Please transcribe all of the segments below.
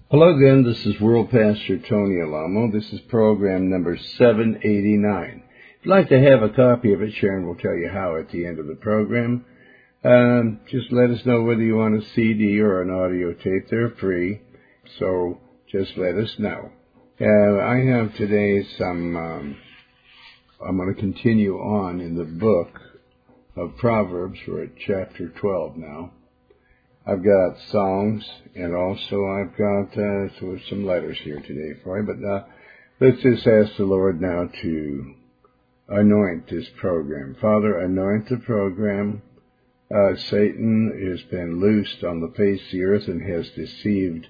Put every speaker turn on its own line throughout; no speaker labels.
Hello again, this is World Pastor Tony Alamo. This is program number 789. If you'd like to have a copy of it, Sharon will tell you how at the end of the program. Just let us know whether you want a CD or an audio tape. They're free, so just let us know. I have today I'm going to continue on in the book of Proverbs. We're at chapter 12 now. I've got songs, and also I've got some letters here today for you. But let's just ask the Lord now to anoint this program. Father, anoint the program. Satan has been loosed on the face of the earth and has deceived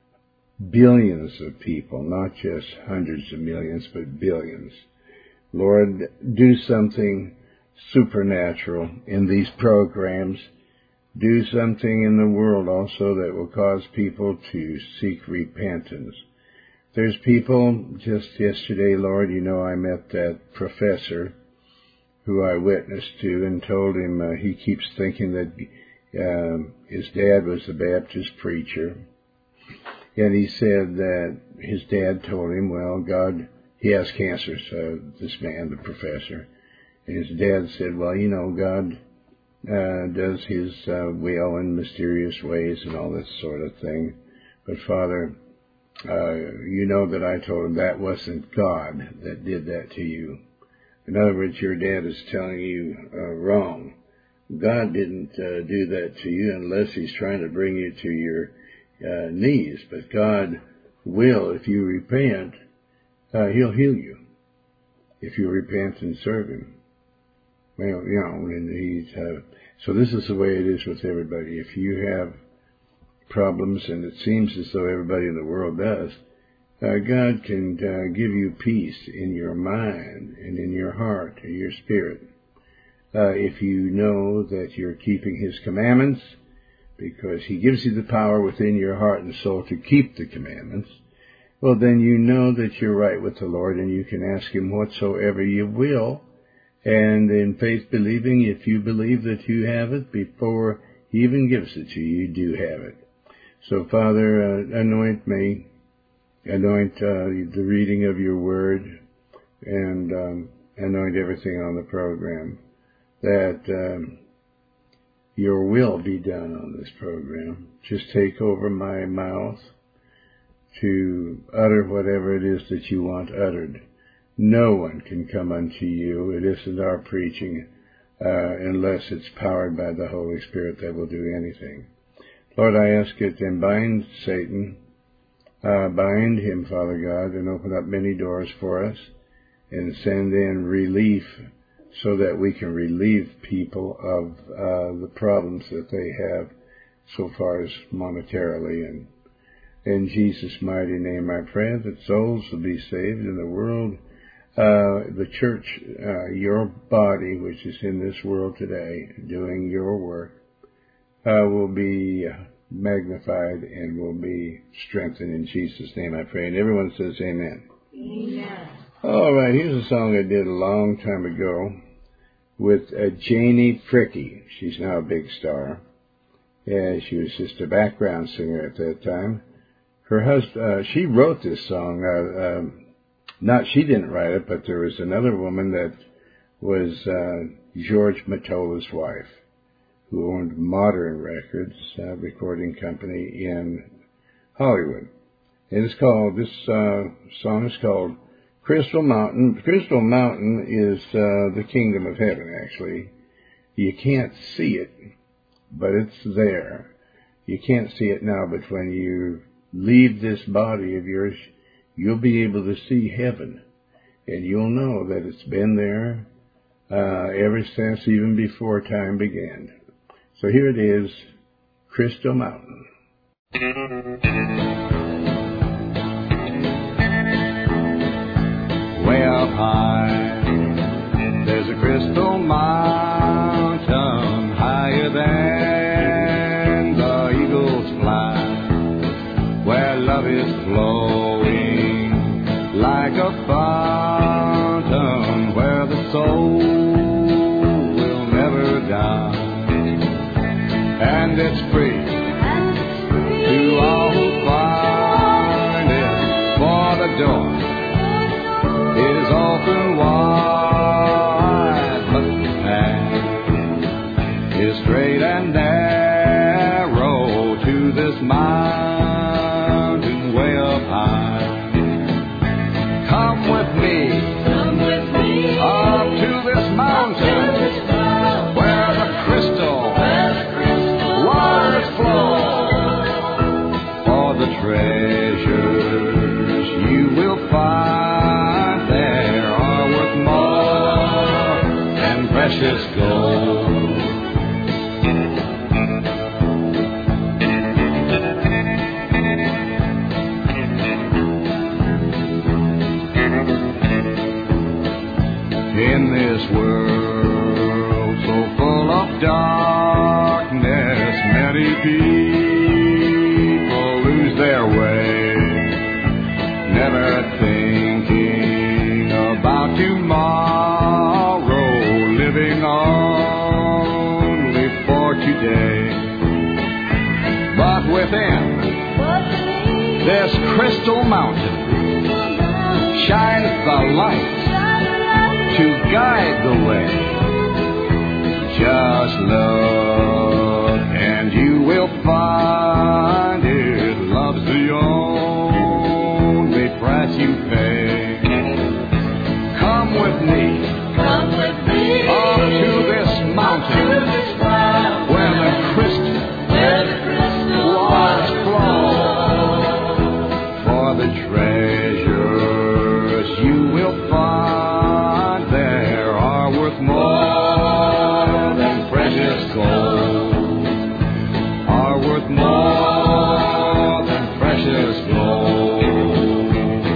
billions of people, not just hundreds of millions, but billions. Lord, do something supernatural in these programs. Do something in the world also that will cause people to seek repentance. There's people, just yesterday, Lord, I met that professor who I witnessed to and told him he keeps thinking that his dad was a Baptist preacher. And he said that his dad told him, well, God, he has cancer, so this man, the professor. And his dad said, well, God does his will in mysterious ways and all this sort of thing. But Father, you know that I told him that wasn't God that did that to you. In other words, your dad is telling you wrong. God didn't do that to you unless he's trying to bring you to your knees. But God will, if you repent, he'll heal you. If you repent and serve him. Well, and so this is the way it is with everybody. If you have problems, and it seems as though everybody in the world does, God can give you peace in your mind and in your heart and your spirit. If you know that you're keeping his commandments, because he gives you the power within your heart and soul to keep the commandments, well, then you know that you're right with the Lord, and you can ask him whatsoever you will. And in faith believing, if you believe that you have it before he even gives it to you, you do have it. So, Father, anoint me, anoint the reading of your word, and anoint everything on the program, that your will be done on this program. Just take over my mouth to utter whatever it is that you want uttered. No one can come unto you. It isn't our preaching unless it's powered by the Holy Spirit that will do anything. Lord, I ask it and bind Satan, bind him, Father God, and open up many doors for us and send in relief so that we can relieve people of the problems that they have so far as monetarily. And in Jesus' mighty name I pray that souls will be saved in the world. The church, your body, which is in this world today, doing your work, will be magnified and will be strengthened in Jesus' name, I pray. And everyone says amen.
Amen.
All right, here's a song I did a long time ago with Janie Prickey. She's now a big star. Yeah, she was just a background singer at that time. Her husband, she wrote this song. She didn't write it, but there was another woman that was George Mottola's wife, who owned Modern Records, recording company in Hollywood. And this song is called Crystal Mountain. Crystal Mountain is the kingdom of heaven, actually. You can't see it, but it's there. You can't see it now, but when you leave this body of yours, you'll be able to see heaven, and you'll know that it's been there ever since, even before time began. So here it is, Crystal Mountain.
Way up high, there's a crystal mountain, higher than the eagles fly, where love is flowing like a fountain, where the soul will never die, and it's free to all who find. treasures you will find there are worth more than precious gold. In this world so full of darkness, many people lose their way, never thinking about tomorrow, living only for today. But within this crystal mountain shines the light to guide the way. Just look and you will find it. Love's the only price you pay. Come with me up to this mountain where the crystal waters flow. For the treasures you will find there are worth more than precious gold, are worth more than precious gold.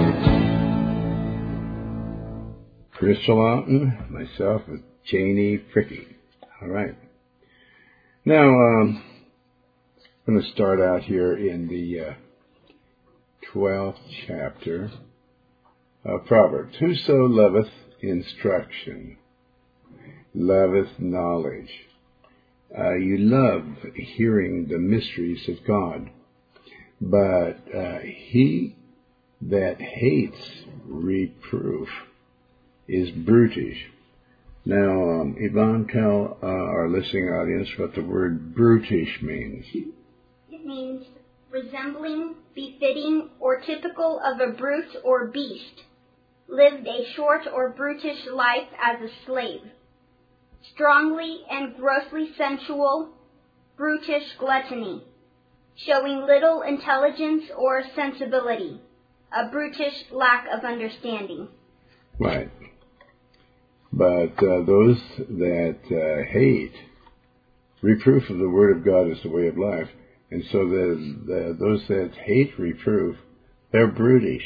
Crystal Mountain, myself with Janie Fricke. All right. Now, I'm going to start out here in the 12th chapter of Proverbs. Whoso loveth instruction, loveth knowledge. You love hearing the mysteries of God, but he that hates reproof is brutish. Now, Yvonne, tell our listening audience what the word brutish means.
It means resembling, befitting, or typical of a brute or beast. Lived a short or brutish life as a slave. Strongly and grossly sensual, brutish gluttony. Showing little intelligence or sensibility. A brutish lack of understanding.
Right. But those that hate, reproof of the Word of God is the way of life. And so those that hate reproof, they're brutish.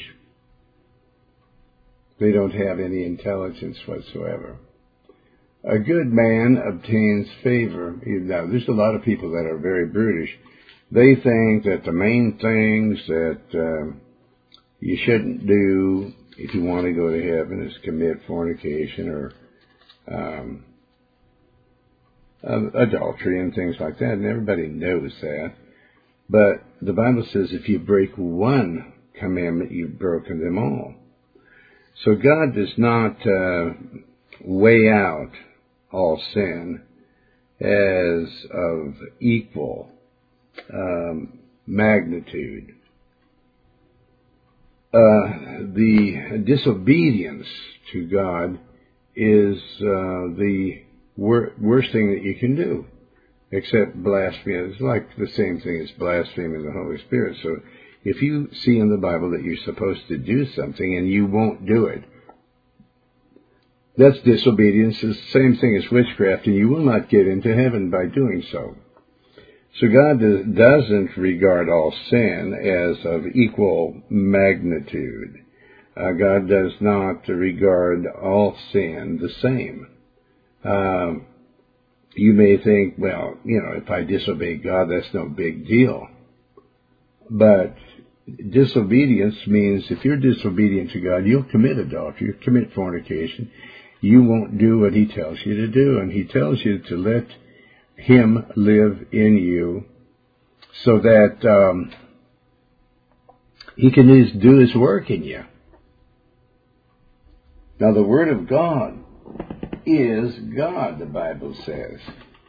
They don't have any intelligence whatsoever. A good man obtains favor. Now, there's a lot of people that are very brutish. They think that the main things that you shouldn't do if you want to go to heaven is commit fornication or adultery and things like that. And everybody knows that. But the Bible says if you break one commandment, you've broken them all. So God does not weigh out all sin as of equal magnitude. The disobedience to God is the worst thing that you can do, except blasphemy. It's like the same thing as blaspheming the Holy Spirit. So if you see in the Bible that you're supposed to do something and you won't do it, that's disobedience. It's the same thing as witchcraft, and you will not get into heaven by doing so. So God doesn't regard all sin as of equal magnitude. God does not regard all sin the same. You may think, well, if I disobey God, that's no big deal. But disobedience means if you're disobedient to God, you'll commit adultery, you'll commit fornication. You won't do what He tells you to do, and He tells you to let Him live in you so that He can do His work in you. Now, the Word of God is God, the Bible says.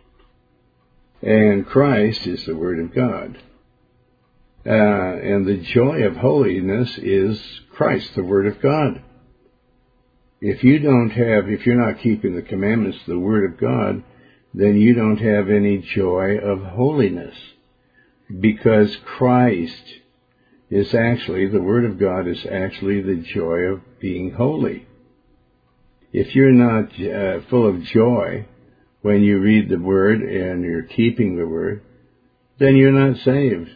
And Christ is the Word of God. And the joy of holiness is Christ, the Word of God. If you're not keeping the commandments of the Word of God, then you don't have any joy of holiness. Because Christ is actually, the Word of God is actually the joy of being holy. If you're not full of joy when you read the Word and you're keeping the Word, then you're not saved.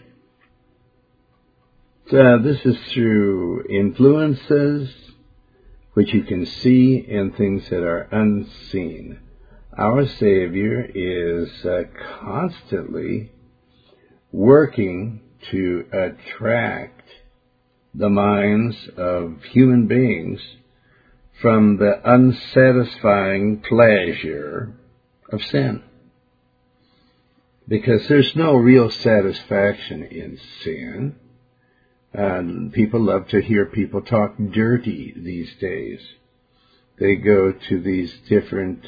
This is through influences which you can see and things that are unseen. Our Savior is constantly working to attract the minds of human beings from the unsatisfying pleasure of sin. Because there's no real satisfaction in sin. People love to hear people talk dirty these days. They go to these different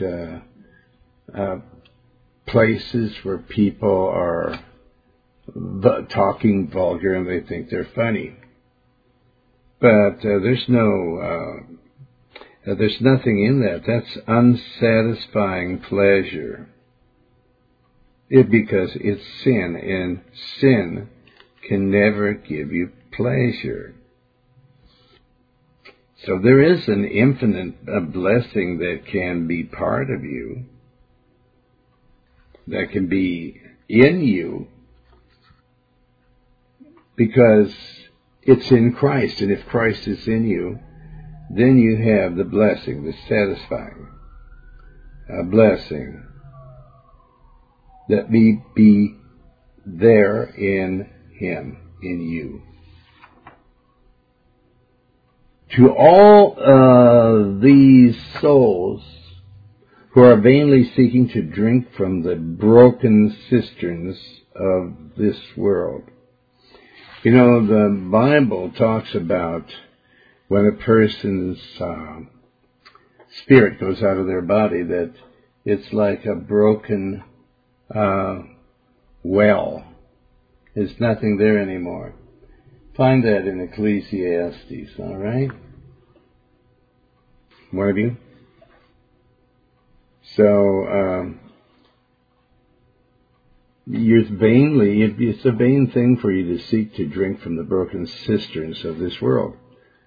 places where people are talking vulgar and they think they're funny. But there's nothing in that. That's unsatisfying pleasure. Because it's sin, and sin can never give you pleasure. So there is an infinite blessing that can be part of you, that can be in you, because it's in Christ, and if Christ is in you, then you have the blessing, the satisfying blessing, that we be there in Him, in you. To all these souls who are vainly seeking to drink from the broken cisterns of this world. You know, the Bible talks about when a person's spirit goes out of their body, that it's like a broken well. There's nothing there anymore. Find that in Ecclesiastes, all right? One of you? So, it's a vain thing for you to seek to drink from the broken cisterns of this world.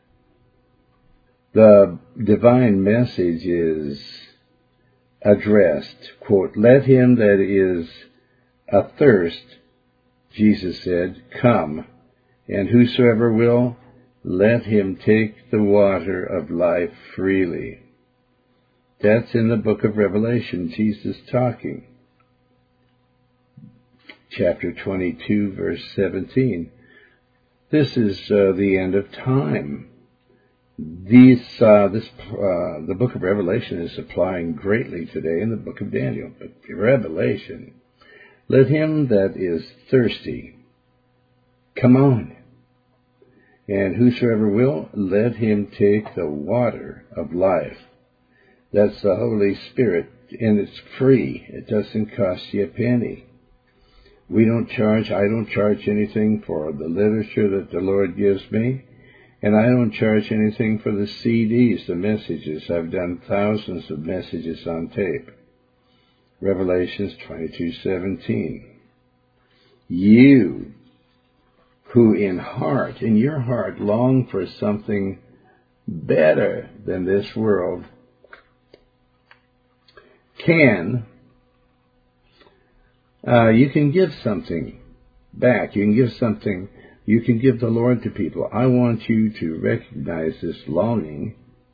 The divine message is addressed, quote, "Let him that is athirst," Jesus said, "come, and whosoever will, let him take the water of life freely." That's in the book of Revelation, Jesus talking. Chapter 22, verse 17. This is the end of time. The book of Revelation is applying greatly today in the book of Daniel. But Revelation, let him that is thirsty come on, and whosoever will, let him take the water of life. That's the Holy Spirit, and it's free. It doesn't cost you a penny. I don't charge anything for the literature that the Lord gives me, and I don't charge anything for the CDs, the messages. I've done thousands of messages on tape. Revelations 22:17. You who in your heart long for something better than this world, you can give something back. You can give the Lord to people. I want you to recognize this longing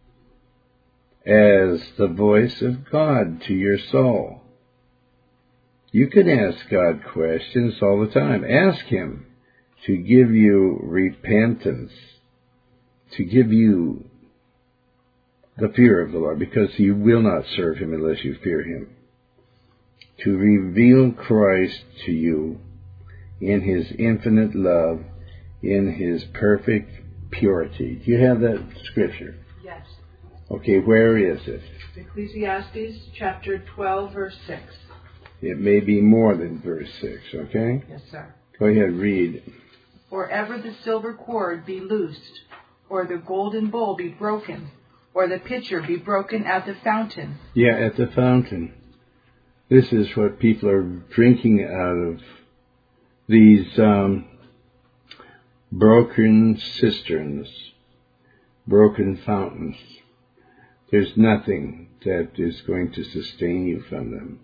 as the voice of God to your soul. You can ask God questions all the time. Ask Him to give you repentance, to give you the fear of the Lord, because you will not serve Him unless you fear Him. To reveal Christ to you in His infinite love, in His perfect purity. Do you have that scripture?
Yes.
Okay, where is it?
Ecclesiastes chapter 12, verse 6.
It may be more than verse 6, okay?
Yes, sir.
Go ahead, read.
Or ever the silver cord be loosed, or the golden bowl be broken, or the pitcher be broken at the fountain.
Yeah, at the fountain. This is what people are drinking out of. These broken cisterns, broken fountains. There's nothing that is going to sustain you from them.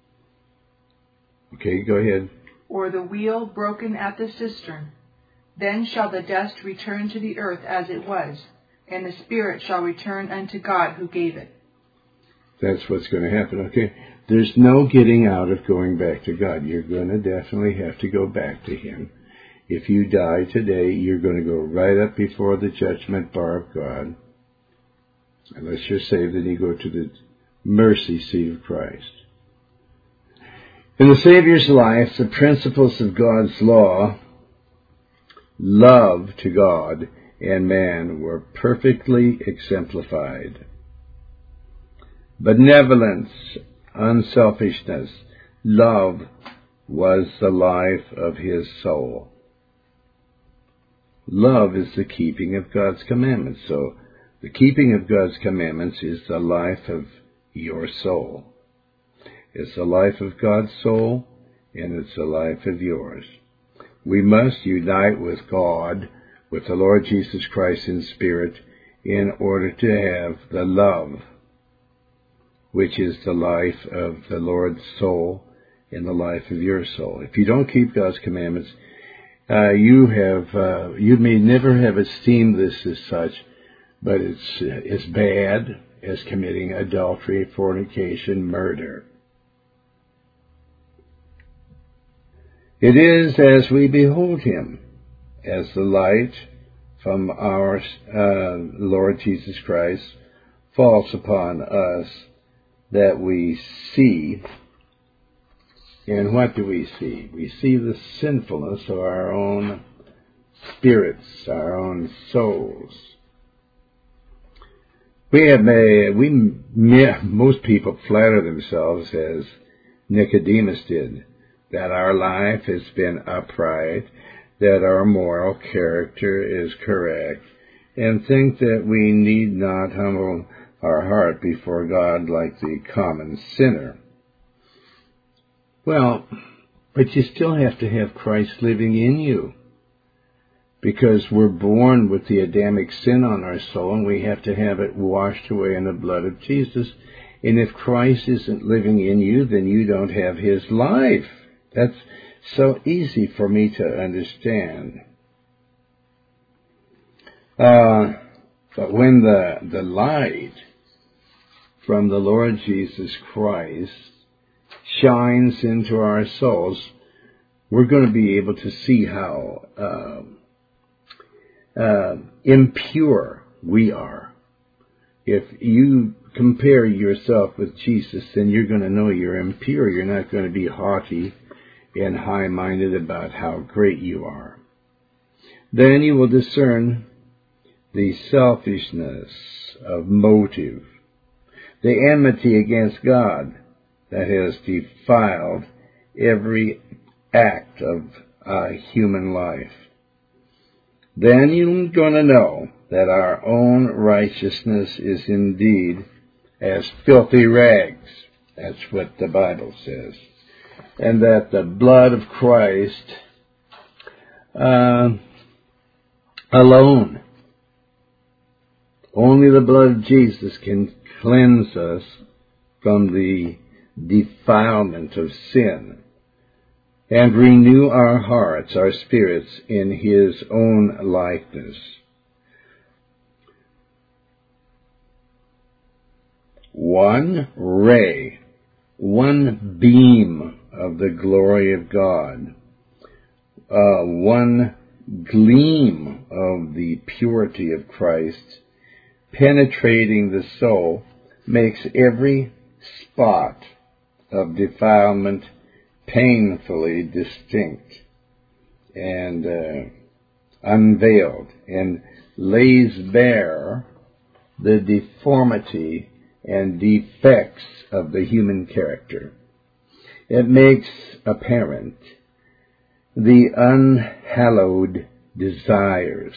Okay, go ahead.
Or the wheel broken at the cistern. Then shall the dust return to the earth as it was, and the spirit shall return unto God who gave it.
That's what's going to happen, okay? There's no getting out of going back to God. You're going to definitely have to go back to Him. If you die today, you're going to go right up before the judgment bar of God. Unless you're saved, then you go to the mercy seat of Christ. In the Savior's life, the principles of God's law, love to God and man, were perfectly exemplified. Benevolence, unselfishness, love was the life of His soul. Love is the keeping of God's commandments. So the keeping of God's commandments is the life of your soul. It's the life of God's soul, and it's the life of yours. We must unite with God, with the Lord Jesus Christ in spirit, in order to have the love, which is the life of the Lord's soul and the life of your soul. If you don't keep God's commandments, you may never have esteemed this as such, but it's as bad as committing adultery, fornication, murder. It is as we behold Him, as the light from our Lord Jesus Christ falls upon us, that we see. And what do we see? We see the sinfulness of our own spirits, our own souls. Most people flatter themselves, as Nicodemus did, that our life has been upright, that our moral character is correct, and think that we need not humble our heart before God like the common sinner. Well, but you still have to have Christ living in you, because we're born with the Adamic sin on our soul, and we have to have it washed away in the blood of Jesus. And if Christ isn't living in you, then you don't have His life. That's so easy for me to understand. But when the light from the Lord Jesus Christ shines into our souls, we're going to be able to see how impure we are. If you compare yourself with Jesus, then you're going to know you're impure. You're not going to be haughty and high-minded about how great you are. Then you will discern the selfishness of motive, the enmity against God that has defiled every act of human life. Then you're going to know that our own righteousness is indeed as filthy rags. That's what the Bible says. And that the blood of Christ alone, only the blood of Jesus can cleanse us from the defilement of sin and renew our hearts, our spirits, in His own likeness. One ray, one beam of the glory of God, one gleam of the purity of Christ penetrating the soul makes every spot of defilement painfully distinct and unveiled, and lays bare the deformity and defects of the human character. It makes apparent the unhallowed desires,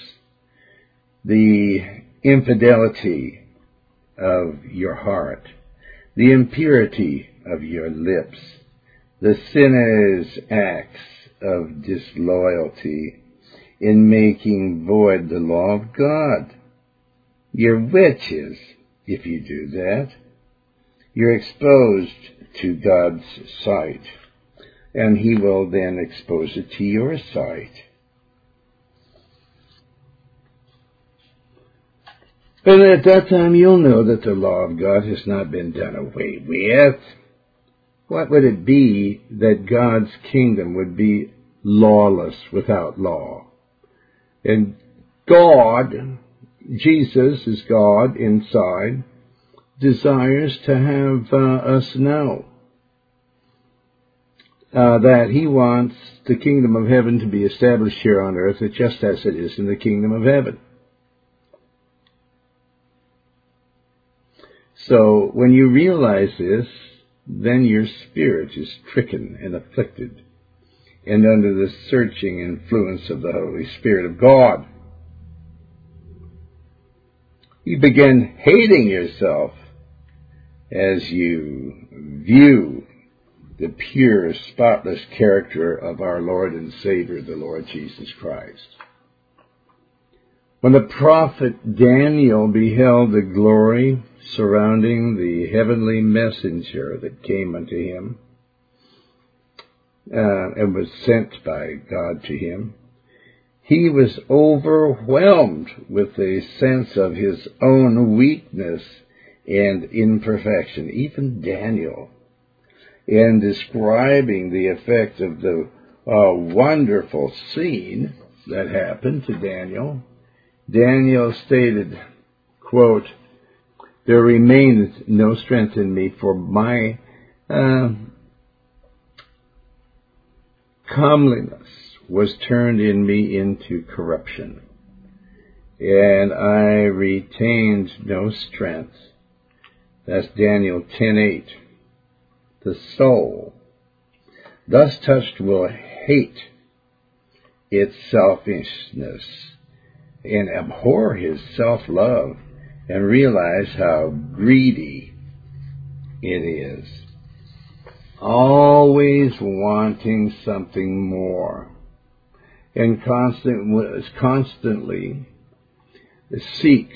the infidelity of your heart, the impurity of your lips, the sinner's acts of disloyalty, in making void the law of God. You're witches if you do that. You're exposed to God's sight, and He will then expose it to your sight. And at that time you'll know that the law of God has not been done away with. What would it be that God's kingdom would be lawless without law? And God, Jesus is God inside, desires to have us know that He wants the kingdom of heaven to be established here on earth just as it is in the kingdom of heaven. So when you realize this, then your spirit is stricken and afflicted and under the searching influence of the Holy Spirit of God. You begin hating yourself as you view the pure, spotless character of our Lord and Savior, the Lord Jesus Christ. When the prophet Daniel beheld the glory surrounding the heavenly messenger that came unto him and was sent by God to him, he was overwhelmed with a sense of his own weakness and imperfection. Even Daniel, in describing the effect of the wonderful scene that happened to Daniel, Daniel stated, quote, "There remained no strength in me, for my comeliness was turned in me into corruption, and I retained no strength." That's Daniel 10:8. The soul, thus touched, will hate its selfishness and abhor his self-love and realize how greedy it is, always wanting something more, and constantly seek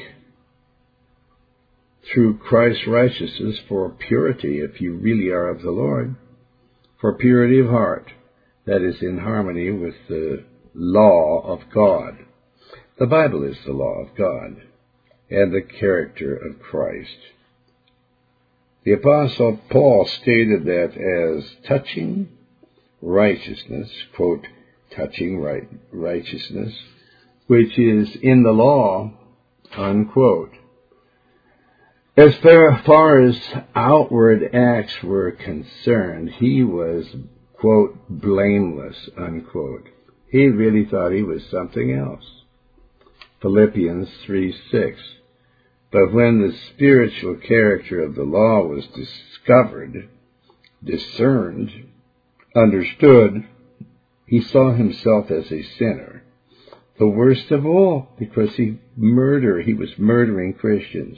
through Christ's righteousness for purity, if you really are of the Lord, for purity of heart that is in harmony with the law of God. The Bible is the law of God and the character of Christ. The Apostle Paul stated that as touching righteousness, quote, touching righteousness, which is in the law, unquote. As far as outward acts were concerned, he was, quote, blameless, unquote. He really thought he was something else. Philippians 3:6. But when the spiritual character of the law was discovered, discerned, understood, he saw himself as a sinner, the worst of all, because he was murdering Christians,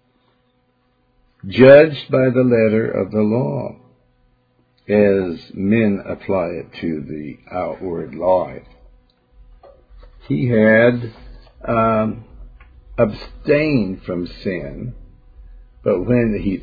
judged by the letter of the law, as men apply it to the outward life. He had abstained from sin, but when he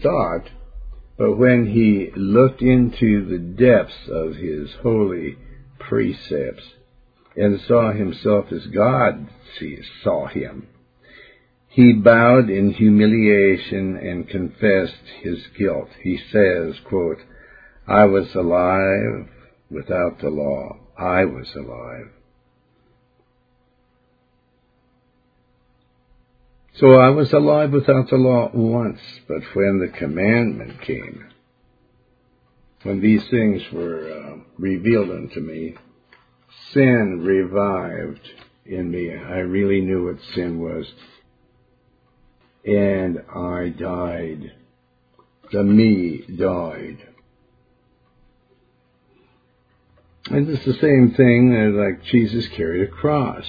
looked into the depths of his holy precepts and saw himself as God saw him, he bowed in humiliation and confessed his guilt. He says, quote, "I was alive without the law. I was alive." So I was alive without the law once, but when the commandment came, when these things were revealed unto me, sin revived in me. I really knew what sin was. And I died. The me died. And it's the same thing like Jesus carried a cross.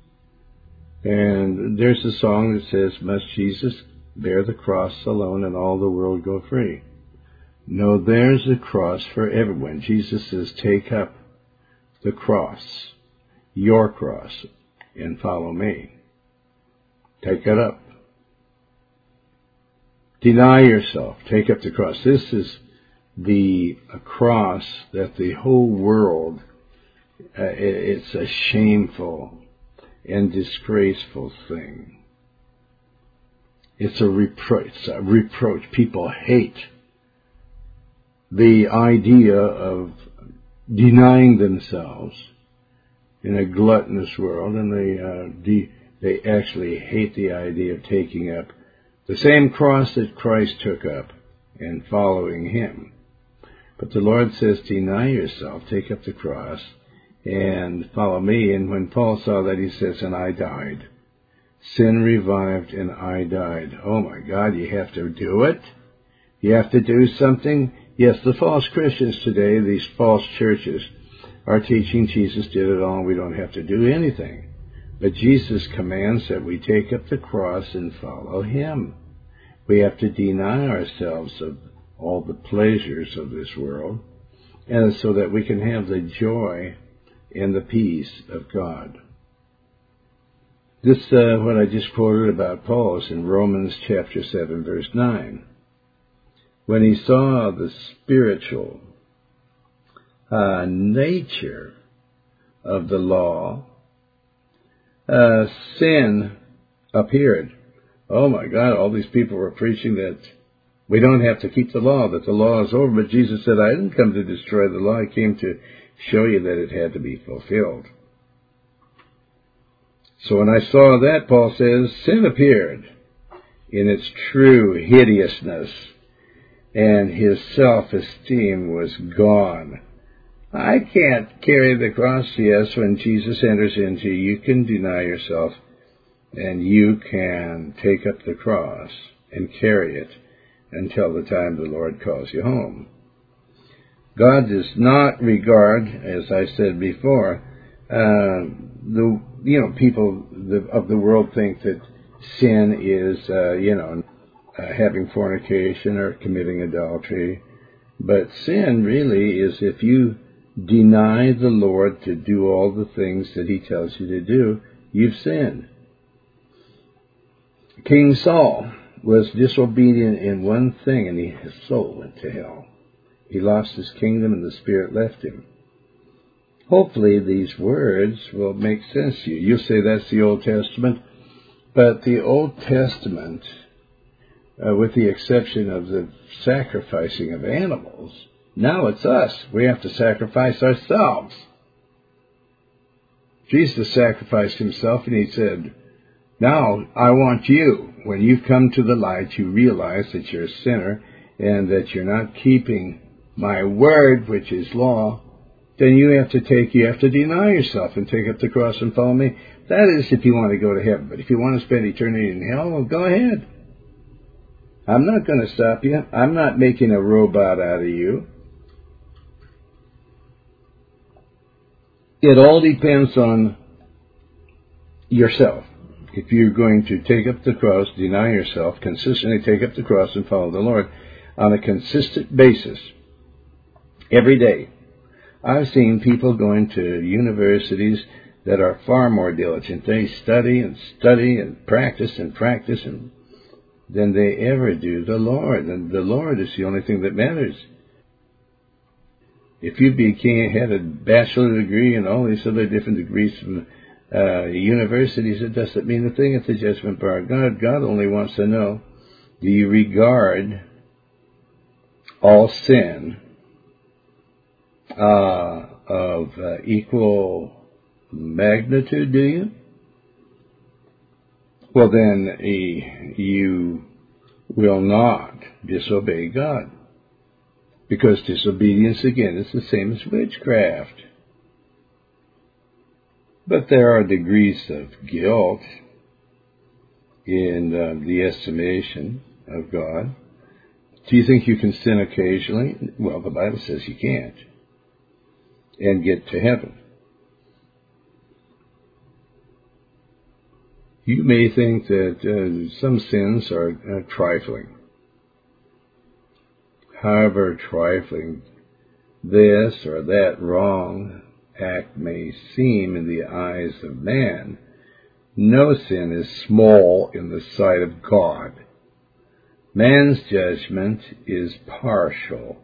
And there's a song that says, "Must Jesus bear the cross alone and all the world go free?" No, there's a cross for everyone. Jesus says, take up the cross, your cross, and follow me. Take it up. Deny yourself. Take up the cross. This is the cross that the whole world, it's a shameful and disgraceful thing. It's a reproach. People hate the idea of denying themselves in a gluttonous world, and they actually hate the idea of taking up the same cross that Christ took up and following him. But the Lord says, deny yourself, take up the cross, and follow me. And when Paul saw that, he says, and I died. Sin revived and I died. Oh my God, you have to do it? You have to do something? Yes, the false Christians today, these false churches, are teaching Jesus did it all and we don't have to do anything. But Jesus commands that we take up the cross and follow him. We have to deny ourselves of all the pleasures of this world, and so that we can have the joy and the peace of God. This, what I just quoted about Paul, is in Romans chapter 7, verse 9. When he saw the spiritual nature of the law, sin appeared. Oh my God, all these people were preaching that we don't have to keep the law, that the law is over. But Jesus said, I didn't come to destroy the law. I came to show you that it had to be fulfilled. So when I saw that, Paul says, sin appeared in its true hideousness, and his self-esteem was gone. I can't carry the cross. Yes, when Jesus enters into you, you can deny yourself, and you can take up the cross and carry it until the time the Lord calls you home. God does not regard, as I said before, people of the world think that sin is, having fornication or committing adultery. But sin really is if you deny the Lord to do all the things that he tells you to do, you've sinned. King Saul was disobedient in one thing, and his soul went to hell. He lost his kingdom, and the Spirit left him. Hopefully these words will make sense to you. You'll say that's the Old Testament, but the Old Testament, with the exception of the sacrificing of animals, now it's us. We have to sacrifice ourselves. Jesus sacrificed himself, and he said, now I want you, when you come to the light, you realize that you're a sinner and that you're not keeping my word, which is law, then you have to deny yourself and take up the cross and follow me. That is if you want to go to heaven. But if you want to spend eternity in hell, well, go ahead. I'm not going to stop you. I'm not making a robot out of you. It all depends on yourself. If you're going to take up the cross, deny yourself, consistently take up the cross and follow the Lord on a consistent basis, every day. I've seen people going to universities that are far more diligent. They study and practice than they ever do the Lord. And the Lord is the only thing that matters. If you had a bachelor degree and all these other different degrees from universities, it doesn't mean a thing at the judgment bar. God only wants to know, do you regard all sin of equal magnitude, do you? Well, then you will not disobey God. Because disobedience, again, is the same as witchcraft. But there are degrees of guilt in the estimation of God. Do you think you can sin occasionally? Well, the Bible says you can't. And get to heaven. You may think that some sins are trifling. However trifling this or that wrong act may seem in the eyes of man, No sin is small in the sight of God. Man's judgment is partial,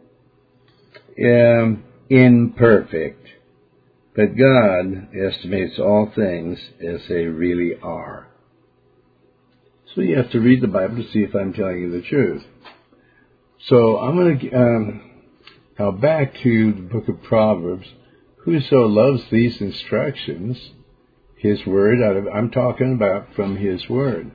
imperfect, but God estimates all things as they really are. So you have to read the Bible to see if I'm telling you the truth. So I'm going to now back to the book of Proverbs. Whoso loves these instructions, his word, I'm talking about from his word.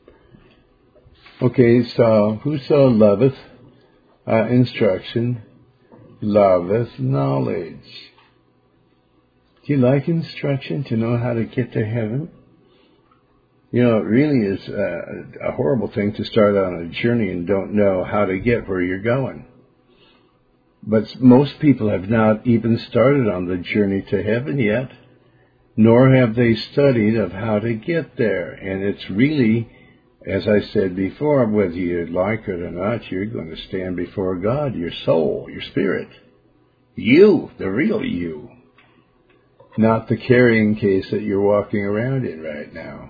Okay, so whoso loveth instruction, loveth knowledge. Do you like instruction to know how to get to heaven? You know, it really is a horrible thing to start on a journey and don't know how to get where you're going. But most people have not even started on the journey to heaven yet, nor have they studied of how to get there. And it's really, as I said before, whether you like it or not, you're going to stand before God, your soul, your spirit. You, the real you. Not the carrying case that you're walking around in right now.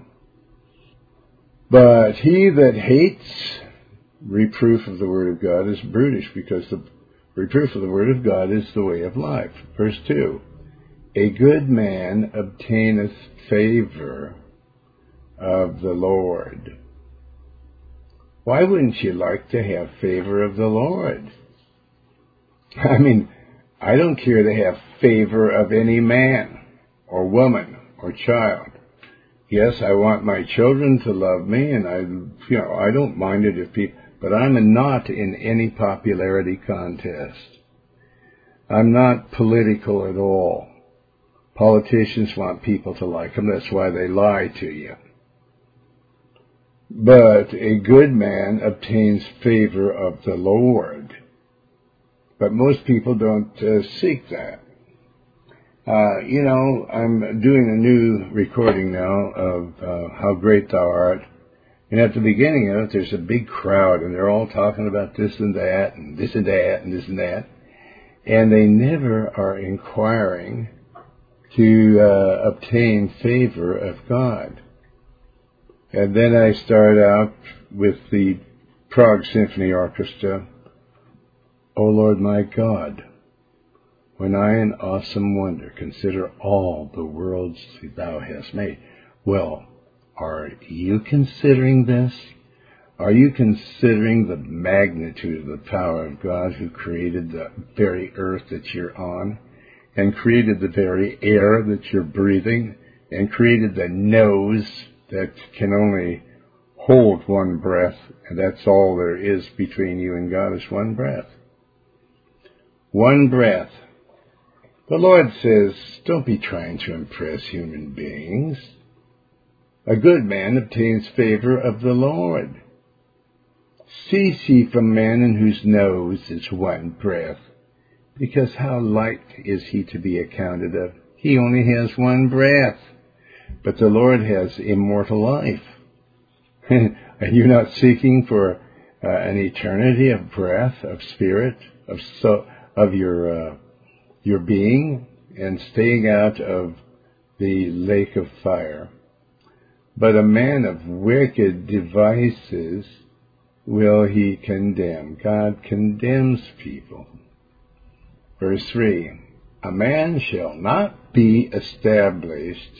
But he that hates reproof of the word of God is brutish, because the reproof of the word of God is the way of life. Verse 2, a good man obtaineth favor of the Lord. Why wouldn't you like to have favor of the Lord? I mean, I don't care to have favor of any man or woman or child. Yes, I want my children to love me, and I don't mind it if people, but I'm not in any popularity contest. I'm not political at all. Politicians want people to like them. That's why they lie to you. But a good man obtains favor of the Lord. But most people don't seek that. I'm doing a new recording now of How Great Thou Art. And at the beginning of it, there's a big crowd, and they're all talking about this and that, and this and that, and this and that. And they never are inquiring to obtain favor of God. And then I start out with the Prague Symphony Orchestra. O Lord my God, when I in awesome wonder consider all the worlds thou hast made. Well, are you considering this? Are you considering the magnitude of the power of God, who created the very earth that you're on, and created the very air that you're breathing, and created the nose that can only hold one breath, and that's all there is between you and God, is one breath. One breath. The Lord says, don't be trying to impress human beings. A good man obtains favor of the Lord. Cease ye from man in whose nose is one breath, because how light is he to be accounted of? He only has one breath, but the Lord has immortal life. Are you not seeking for an eternity of breath, of spirit, of your being, and staying out of the lake of fire? But a man of wicked devices will he condemn. God condemns people. Verse 3, a man shall not be established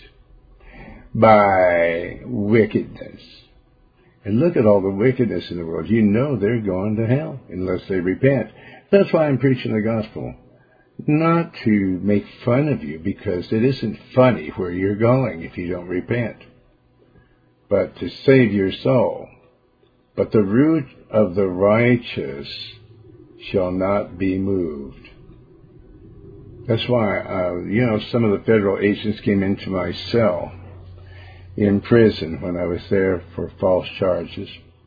by wickedness. And look at all the wickedness in the world. You know they're going to hell unless they repent. That's why I'm preaching the gospel. Not to make fun of you, because it isn't funny where you're going if you don't repent, but to save your soul. But the root of the righteous shall not be moved. That's why, some of the federal agents came into my cell in prison when I was there for false charges.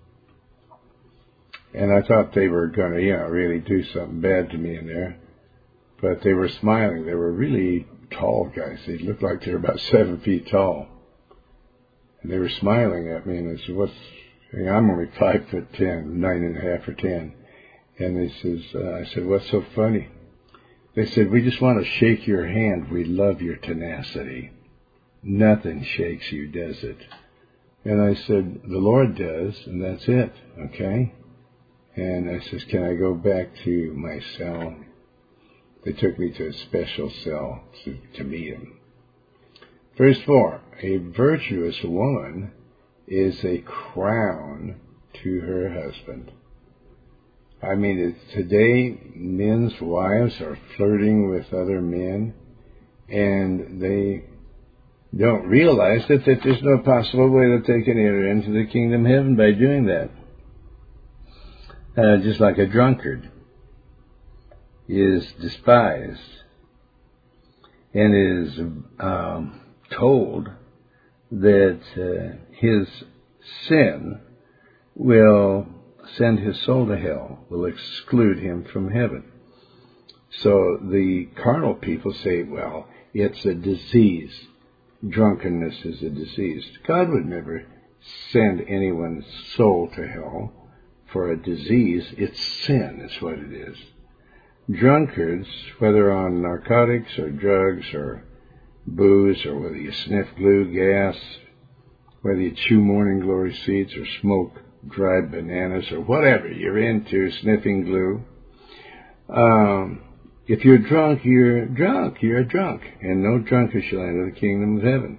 And I thought they were going to, really do something bad to me in there. But they were smiling. They were really tall guys. They looked like they were about 7 feet tall. And they were smiling at me, and I said, I'm only 5'10", 9.5 or 10. And I said, what's so funny? They said, we just want to shake your hand. We love your tenacity. Nothing shakes you, does it? And I said, the Lord does, and that's it, okay? And I says, can I go back to my cell? They took me to a special cell to meet him. Verse 4, a virtuous woman is a crown to her husband. I mean, today men's wives are flirting with other men, and they don't realize that there's no possible way that they can enter into the kingdom of heaven by doing that. Just like a drunkard is despised and is told that his sin will send his soul to hell, will exclude him from heaven. So the carnal people say, well, it's a disease. Drunkenness is a disease. God would never send anyone's soul to hell for a disease. It's sin is what it is. Drunkards, whether on narcotics or drugs or booze, or whether you sniff glue gas, whether you chew morning glory seeds or smoke dried bananas or whatever you're into, sniffing glue, if you're drunk, you're drunk. You're a drunk. And no drunkard shall enter the kingdom of heaven.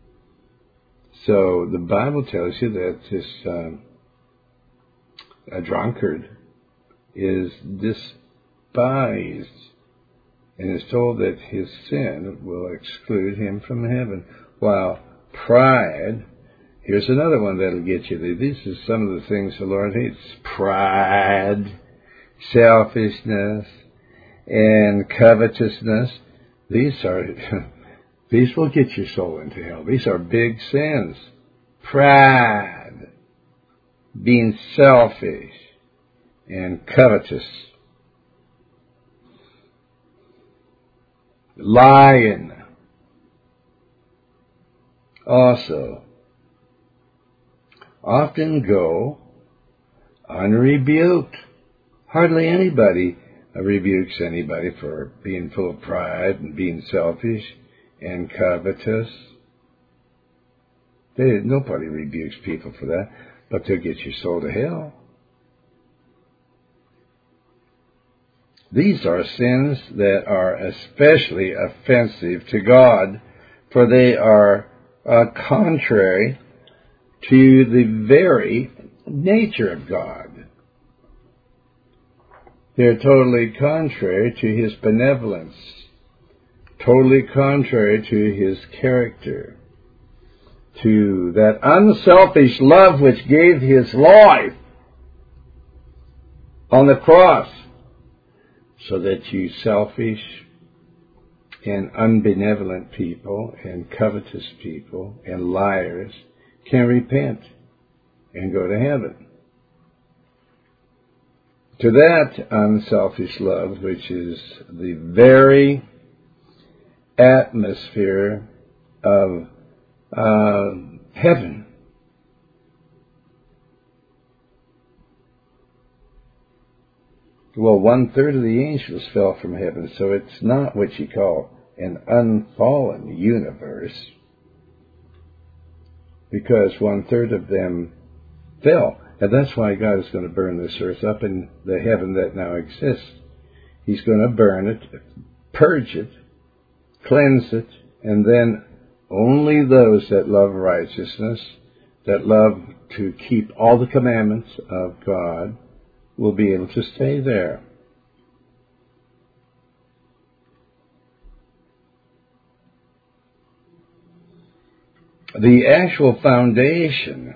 So the Bible tells you that this a drunkard is despised and is told that his sin will exclude him from heaven. While pride, here's another one that'll get you. These are some of the things the Lord hates. Pride, selfishness, and covetousness. These will get your soul into hell. These are big sins. Pride, being selfish, and covetous. Lying. Also, often go unrebuked. Hardly anybody rebukes anybody for being full of pride and being selfish and covetous. Nobody rebukes people for that, but they'll get your soul to hell. These are sins that are especially offensive to God, for they are contrary to the very nature of God. They're totally contrary to His benevolence, totally contrary to His character, to that unselfish love which gave His life on the cross, so that you selfish and unbenevolent people and covetous people and liars can repent and go to heaven. To that unselfish love, which is the very atmosphere of heaven. Well, 1/3 of the angels fell from heaven, so it's not what you call an unfallen universe, because 1/3 of them fell. And that's why God is going to burn this earth up in the heaven that now exists. He's going to burn it, purge it, cleanse it, and then only those that love righteousness, that love to keep all the commandments of God, will be able to stay there. The actual foundation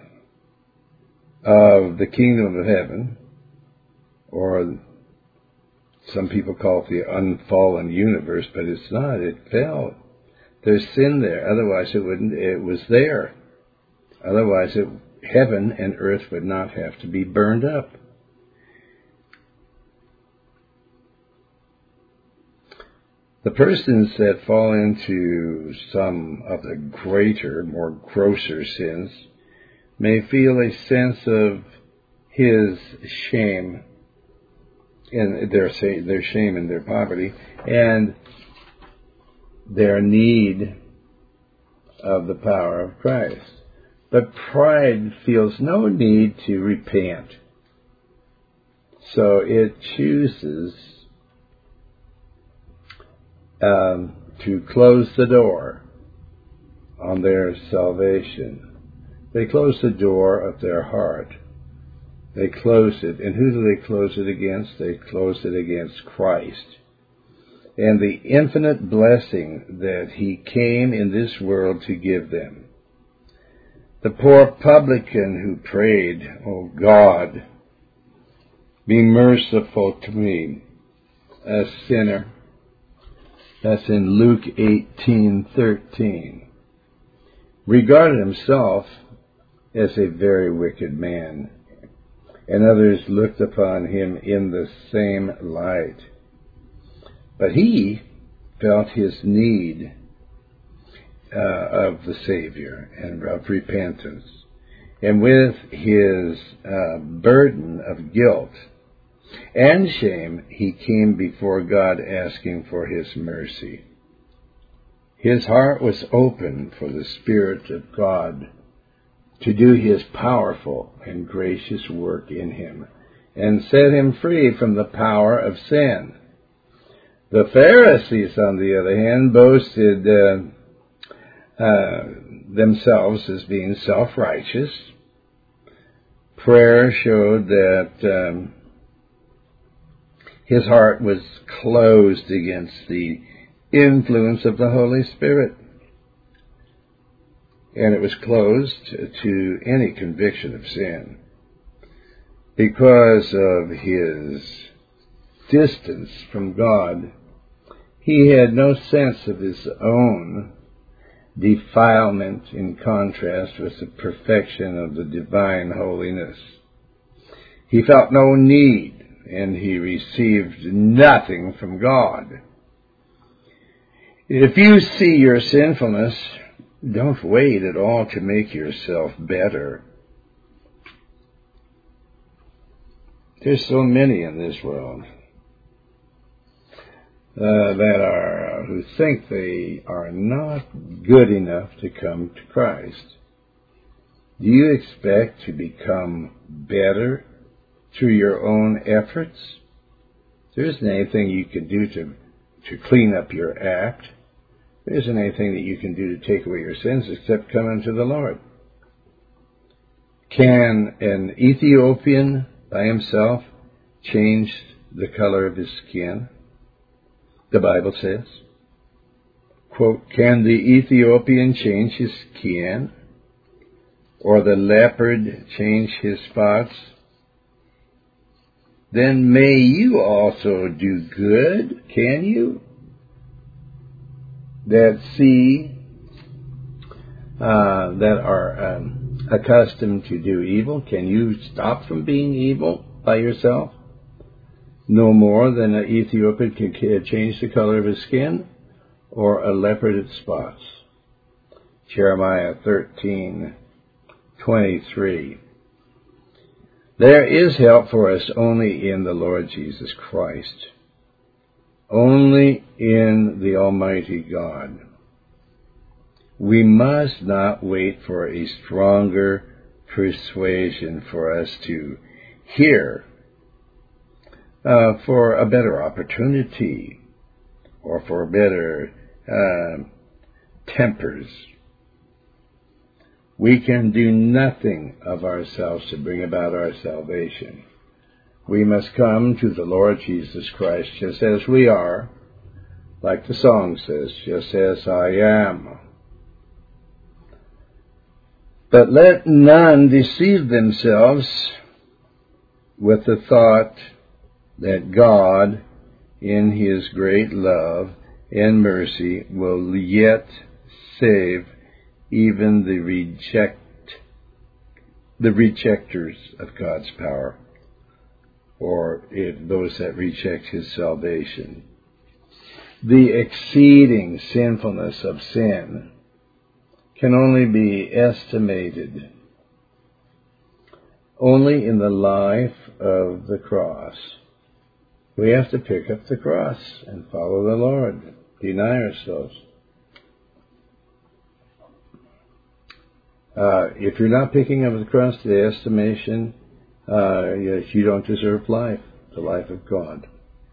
of the kingdom of heaven, or some people call it the unfallen universe, but it's not. It fell. There's sin there. Otherwise, it was there. Otherwise, heaven and earth would not have to be burned up. The persons that fall into some of the greater, more grosser sins may feel a sense of his shame, and their shame and their poverty, and their need of the power of Christ. But pride feels no need to repent. So it chooses to close the door on their salvation. They close the door of their heart. They close it. And who do they close it against? They close it against Christ and the infinite blessing that He came in this world to give them. The poor publican who prayed, "Oh God, be merciful to me, a sinner." That's in Luke 18:13. Regarded himself as a very wicked man, and others looked upon him in the same light. But he felt his need of the Savior and of repentance. And with his burden of guilt and shame, he came before God asking for His mercy. His heart was open for the Spirit of God to do His powerful and gracious work in him and set him free from the power of sin. The Pharisees, on the other hand, boasted themselves as being self-righteous. Prayer showed that his heart was closed against the influence of the Holy Spirit. And it was closed to any conviction of sin. Because of his distance from God, he had no sense of his own defilement in contrast with the perfection of the divine holiness. He felt no need, and he received nothing from God. If you see your sinfulness, don't wait at all to make yourself better. There's so many in this world who think they are not good enough to come to Christ. Do you expect to become better through your own efforts? There isn't anything you can do to clean up your act. There isn't anything that you can do to take away your sins except come unto the Lord. Can an Ethiopian by himself change the color of his skin? The Bible says, quote, "Can the Ethiopian change his skin? Or the leopard change his spots? Then may you also do good, can you? That are accustomed to do evil, can you stop from being evil by yourself? No more than an Ethiopian can change the color of his skin or a leopard its spots." Jeremiah 13:23. There is help for us only in the Lord Jesus Christ. Only in the Almighty God. We must not wait for a stronger persuasion for us to hear for a better opportunity or for better tempers. We can do nothing of ourselves to bring about our salvation. We must come to the Lord Jesus Christ just as we are, like the song says, just as I am. But let none deceive themselves with the thought that God, in His great love and mercy, will yet save even the rejectors of God's power, or those that reject His salvation. The exceeding sinfulness of sin can only be estimated only in the life of the cross. We have to pick up the cross and follow the Lord, deny ourselves. If you're not picking up the cross to the estimation, you don't deserve life, the life of God.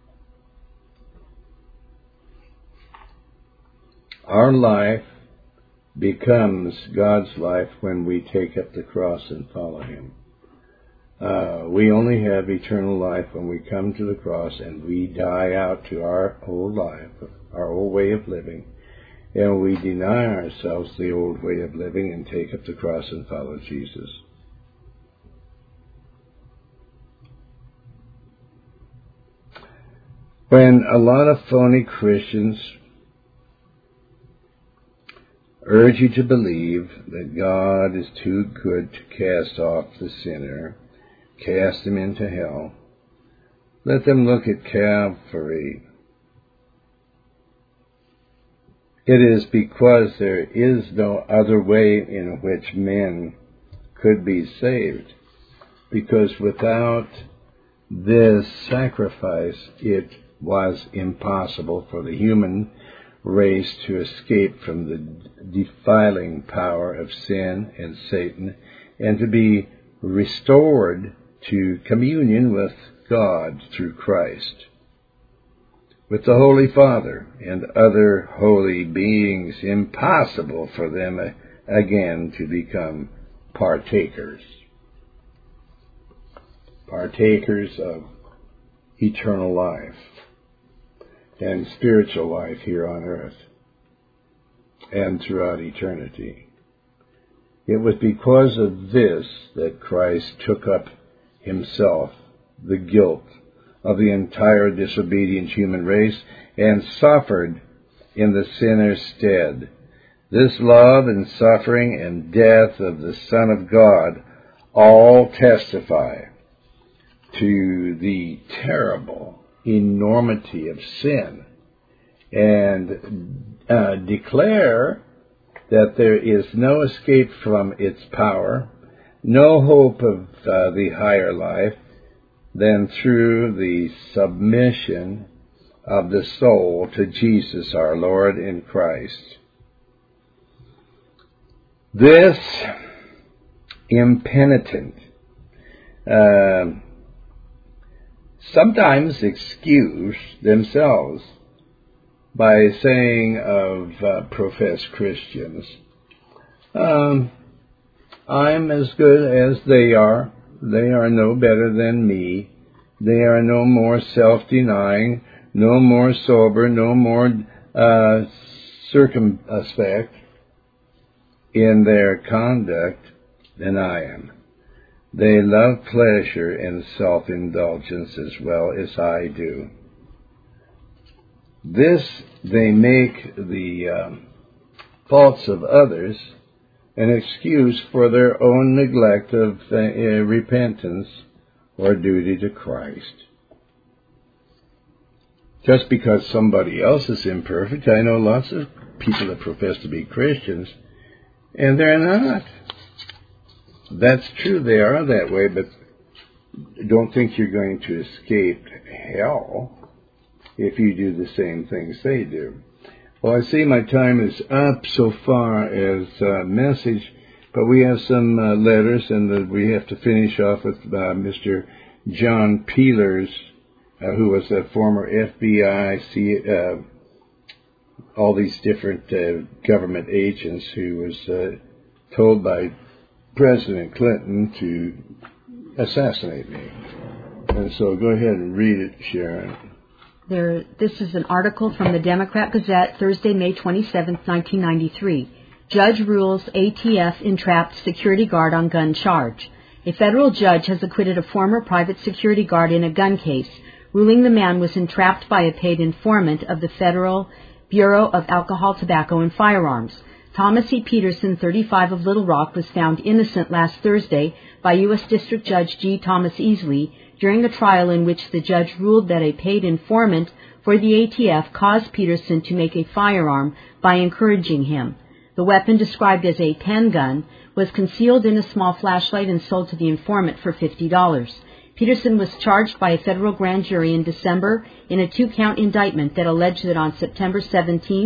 Our life becomes God's life when we take up the cross and follow Him. We only have eternal life when we come to the cross and we die out to our old life, our old way of living, and we deny ourselves the old way of living and take up the cross and follow Jesus. When a lot of phony Christians urge you to believe that God is too good to cast off the sinner, cast him into hell, let them look at Calvary. It is because there is no other way in which men could be saved. Because without this sacrifice, it was impossible for the human race to escape from the defiling power of sin and Satan and to be restored to communion with God through Christ. With the Holy Father and other holy beings, impossible for them again to become partakers of eternal life and spiritual life here on earth and throughout eternity. It was because of this that Christ took up himself the guilt of the entire disobedient human race and suffered in the sinner's stead. This love and suffering and death of the Son of God all testify to the terrible enormity of sin and declare that there is no escape from its power, no hope of the higher life than through the submission of the soul to Jesus our Lord in Christ. This impenitent, sometimes excuse themselves by saying of professed Christians, I'm as good as they are. They are no better than me. They are no more self-denying, no more sober, no more circumspect in their conduct than I am. They love pleasure and self-indulgence as well as I do. This they make the faults of others an excuse for their own neglect of repentance or duty to Christ. Just because somebody else is imperfect, I know lots of people that profess to be Christians, and they're not. That's true, they are that way, but don't think you're going to escape hell if you do the same things they do. Well, I see my time is up so far as message, but we have some letters, and we have to finish off with Mr. John Peelers, who was a former FBI, all these different government agents, who was told by President Clinton to assassinate me. And so go ahead and read it, Sharon.
This is an article from the Democrat Gazette, Thursday, May 27, 1993. Judge rules ATF entrapped security guard on gun charge. A federal judge has acquitted a former private security guard in a gun case, ruling the man was entrapped by a paid informant of the Federal Bureau of Alcohol, Tobacco, and Firearms. Thomas E. Peterson, 35 of Little Rock, was found innocent last Thursday by U.S. District Judge G. Thomas Easley during a trial in which the judge ruled that a paid informant for the ATF caused Peterson to make a firearm by encouraging him. The weapon, described as a pen gun, was concealed in a small flashlight and sold to the informant for $50. Peterson was charged by a federal grand jury in December in a 2-count indictment that alleged that on September 17,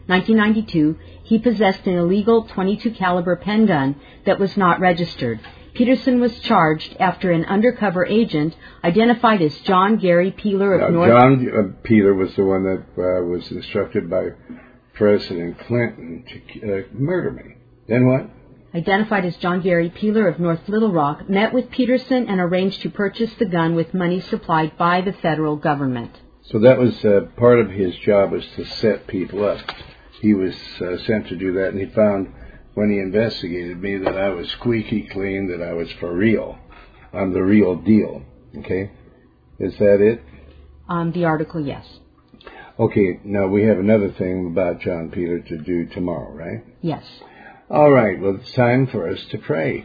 1992, he possessed an illegal .22 caliber pen gun that was not registered. Peterson was charged after an undercover agent identified as John Gary Peeler of North...
John Peeler was the one that was instructed by President Clinton to murder me. Then what?
Identified as John Gary Peeler of North Little Rock, met with Peterson and arranged to purchase the gun with money supplied by the federal government.
So that was part of his job, was to set people up. He was sent to do that, and he found, when he investigated me, that I was squeaky clean, that I was for real. I'm the real deal. Okay? Is that it?
The article, yes.
Okay, now we have another thing about John Peeler to do tomorrow, right?
Yes.
All right, well, it's time for us to pray.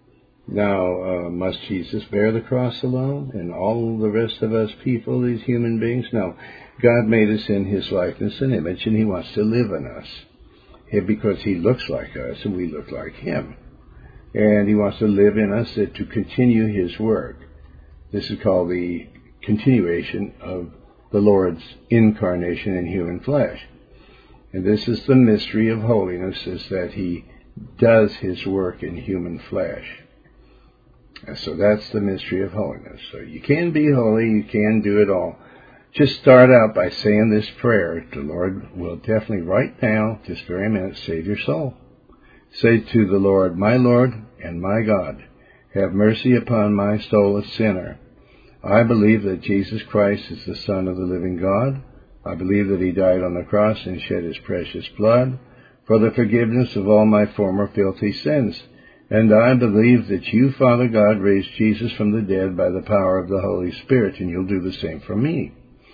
Now, must Jesus bear the cross alone, and all the rest of us people, these human beings? No. God made us in His likeness and image, and He wants to live in us. Because He looks like us, and we look like Him. And He wants to live in us to continue His work. This is called the continuation of the Lord's incarnation in human flesh. And this is the mystery of holiness, is that He does His work in human flesh. And so that's the mystery of holiness. So you can be holy, you can do it all. Just start out by saying this prayer. The Lord will definitely right now, this very minute, save your soul. Say to the Lord, my Lord and my God, have mercy upon my soul, a sinner. I believe that Jesus Christ is the Son of the living God. I believe that He died on the cross and shed His precious blood for the forgiveness of all my former filthy sins. And I believe that You, Father God, raised Jesus from the dead by the power of the Holy Spirit, and You'll do the same for me,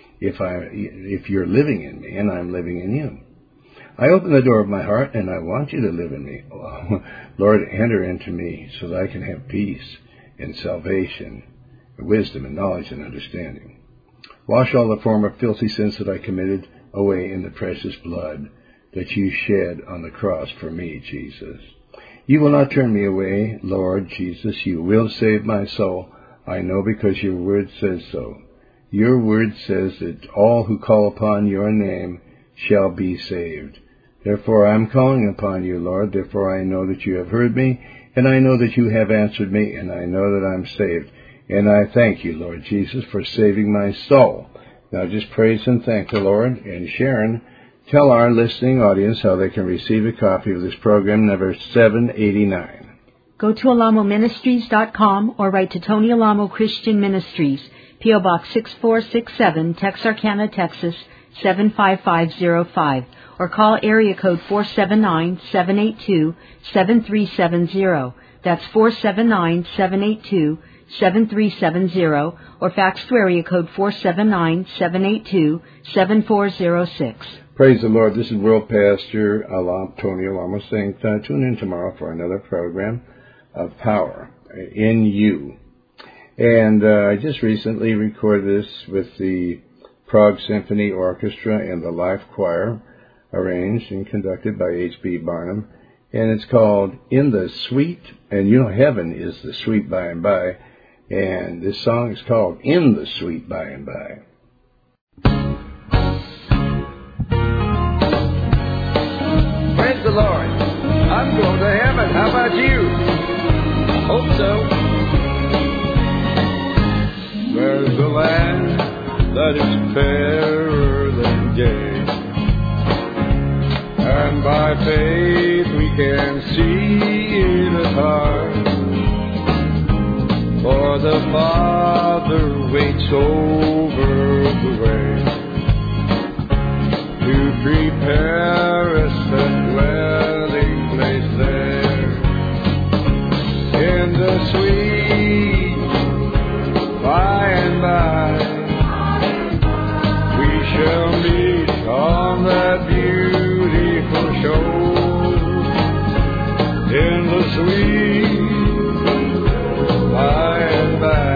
if You're living in me and I'm living in You. I open the door of my heart, and I want You to live in me. Oh, Lord, enter into me so that I can have peace and salvation, wisdom and knowledge and understanding. Wash all the former filthy sins that I committed away in the precious blood that You shed on the cross for me, Jesus. You will not turn me away, Lord Jesus. You will save my soul. I know, because Your word says so. Your word says that all who call upon Your name shall be saved. Therefore I am calling upon You, Lord. Therefore I know that You have heard me, and I know that You have answered me, and I know that I'm saved. And I thank You, Lord Jesus, for saving my soul. Now just praise and thank the Lord. And Sharon, tell our listening audience how they can receive a copy of this program, number 789.
Go to alamoministries.com or write to Tony Alamo Christian Ministries, P.O. Box 6467, Texarkana, Texas, 75505, or call area code 479-782-7370. That's 479-782-7370, or fax to area code 479-782-7406.
Praise the Lord. This is World Pastor Tony Alamo saying, tune in tomorrow for another program of Power in You. And I just recently recorded this with the Prague Symphony Orchestra and the Life Choir, arranged and conducted by H.B. Barnum. And it's called In the Sweet, and you know heaven is the sweet by and by. And this song is called In the Sweet by and by.
Praise the Lord. I'm going to heaven. How about you? Hope so. There's a land that is fairer than gay, and by faith we can see it apart. For the Father waits over the way to prepare us a dwelling place there. In the sweet by and by, we shall meet on that beautiful shore. In the sweet by and by,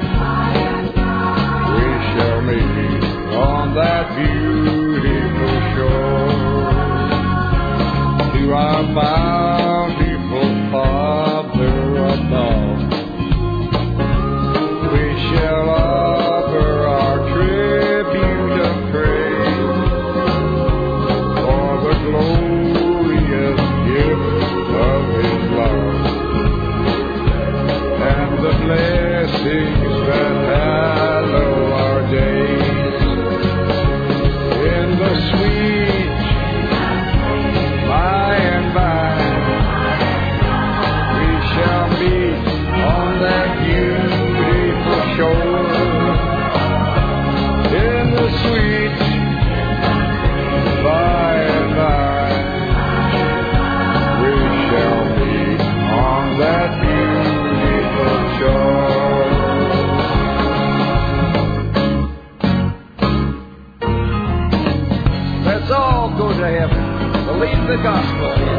we shall meet on that beautiful shore. To our bountiful Father above, things that hallow our days. In the sweet by and by, we shall meet on that beautiful shore. In the sweet by and by, we shall meet on that beautiful shore. Let's all go to heaven. Believe the gospel.